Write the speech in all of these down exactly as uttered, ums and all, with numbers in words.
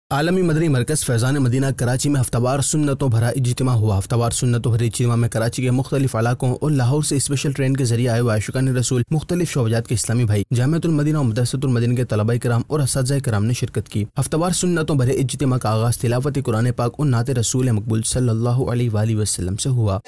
عالمی مدنی مرکز فیضان مدینہ کراچی میں ہفتہ وار سنتوں بھرا اجتماع ہوا۔ ہفتہ وار سنتوں بھرے اجتماع میں کراچی کے مختلف علاقوں اور لاہور سے اسپیشل ٹرین کے ذریعے آئے ہوئے عاشقان رسول، مختلف شعبات کے اسلامی بھائی، جامعۃ المدینہ اور مدرسۃ المدینہ کے طلباء کرام اور اساتذہ کرام نے شرکت کی۔ ہفتہ وار سنتوں بھرے اجتماع کا آغاز تلاوت قرآن پاک اور نعت رسول مقبول صلی اللہ علیہ وآلہ وسلم سے ہوا۔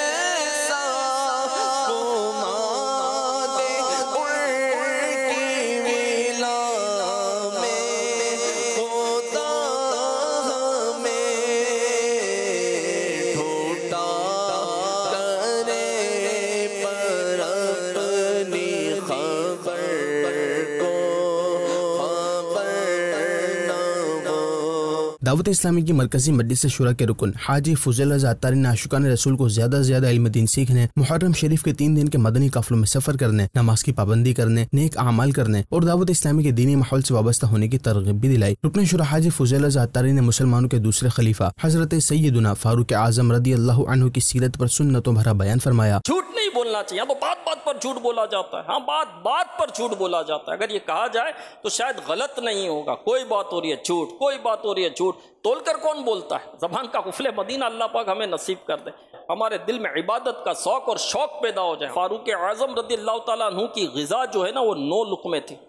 دعوت اسلامی کی مرکزی مجلس شورا کے رکن حاجی فضل رضا عطاری نے عاشقان رسول کو زیادہ سے زیادہ علم دین سیکھنے، محرم شریف کے تین دن کے مدنی قافلوں میں سفر کرنے، نماز کی پابندی کرنے، نیک اعمال کرنے اور دعوت اسلامی کے دینی ماحول سے وابستہ ہونے کی ترغیب بھی دلائی۔ رکن شورا حاجی فضل رضا عطاری نے مسلمانوں کے دوسرے خلیفہ حضرت سیدنا فاروق اعظم رضی اللہ عنہ کی سیرت پر سنتوں بھرا بیان فرمایا۔ جھوٹ نہیں بولنا چاہیے، تو بات بات پر جھوٹ بولا جاتا ہے، ہاں بات بات پر جھوٹ بولا جاتا ہے۔ اگر یہ کہا جائے تو شاید غلط نہیں ہوگا، کوئی بات ہو رہی ہے جھوٹ، کوئی بات ہو رہی ہے جھوٹ، تول کر کون بولتا ہے؟ زبان کا قفل مدینہ اللہ پاک ہمیں نصیب کر دے، ہمارے دل میں عبادت کا شوق اور شوق پیدا ہو جائے۔ فاروق اعظم رضی اللہ تعالیٰ عنہ کی غذا جو ہے نا وہ نو لقمے تھی،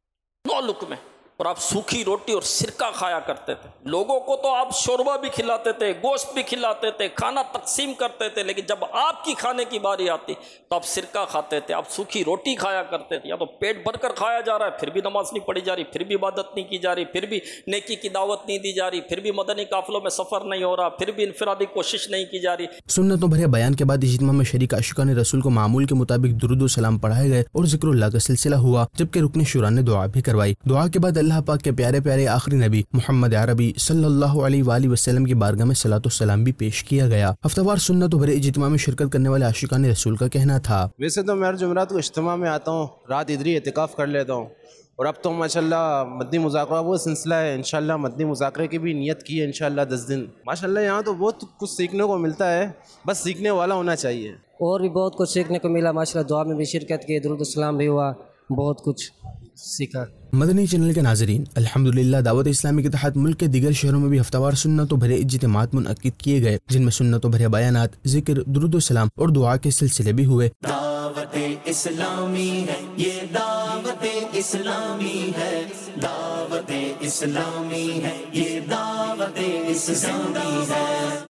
نو لقمے، اور آپ سوکھی روٹی اور سرکہ کھایا کرتے تھے۔ لوگوں کو تو آپ شوربہ بھی کھلاتے تھے، گوشت بھی کھلاتے تھے، کھانا تقسیم کرتے تھے، لیکن جب آپ کی کھانے کی باری آتی تو آپ سرکہ کھاتے تھے، آپ سوکھی روٹی کھایا کرتے تھے۔ یا تو پیٹ بھر کر کھایا جا رہا ہے پھر بھی نماز نہیں پڑھی جا رہی، پھر بھی عبادت نہیں کی جا رہی، پھر بھی نیکی کی دعوت نہیں دی جا رہی، پھر بھی مدنی قافلوں میں سفر نہیں ہو رہا، پھر بھی انفرادی کوشش نہیں کی جا رہی۔ سنتوں بھرے بیان کے بعد اجتماع میں شریک عاشقان رسول کو معمول کے مطابق درود و سلام پڑھائے گئے اور ذکر اللہ کا سلسلہ ہوا، جبکہ رکن شورا نے دعا بھی کروائی۔ دعا کے بعد اللہ پاک کے پیارے پیارے آخری نبی محمد عربی صلی اللہ علیہ وآلہ وسلم کی بارگاہ میں صلاۃ و سلام بھی پیش کیا گیا۔ ہفتہ وار سنتوں بھرے اجتماع میں شرکت کرنے والے عاشقان رسول کا کہنا تھا، ویسے تو میں ہر جمعرات کو اجتماع میں آتا ہوں، رات ادھر ہی اعتکاف کر لیتا ہوں، اور اب تو ماشاءاللہ مدنی مذاکرہ وہ سلسلہ ہے، انشاءاللہ مدنی مذاکرے کی بھی نیت کی ہے انشاءاللہ دس دن۔ ماشاءاللہ یہاں تو بہت کچھ سیکھنے کو ملتا ہے، بس سیکھنے والا ہونا چاہیے۔ اور بھی بہت کچھ سیکھنے کو ملا، ماشاءاللہ دعا میں بھی شرکت کی، درود السلام بھی ہوا، بہت کچھ سیکھا۔ مدنی چینل کے ناظرین، الحمدللہ دعوت اسلامی کے تحت ملک کے دیگر شہروں میں بھی ہفتہ وار سنتوں بھرے اجتماعات منعقد کیے گئے، جن میں سنتوں بھرے بیانات، ذکر، درود و سلام اور دعا کے سلسلے بھی ہوئے۔ دعوت اسلامی ہے یہ، دعوت اسلامی ہے، دعوت اسلامی ہے یہ، دعوت اسلامی ہے۔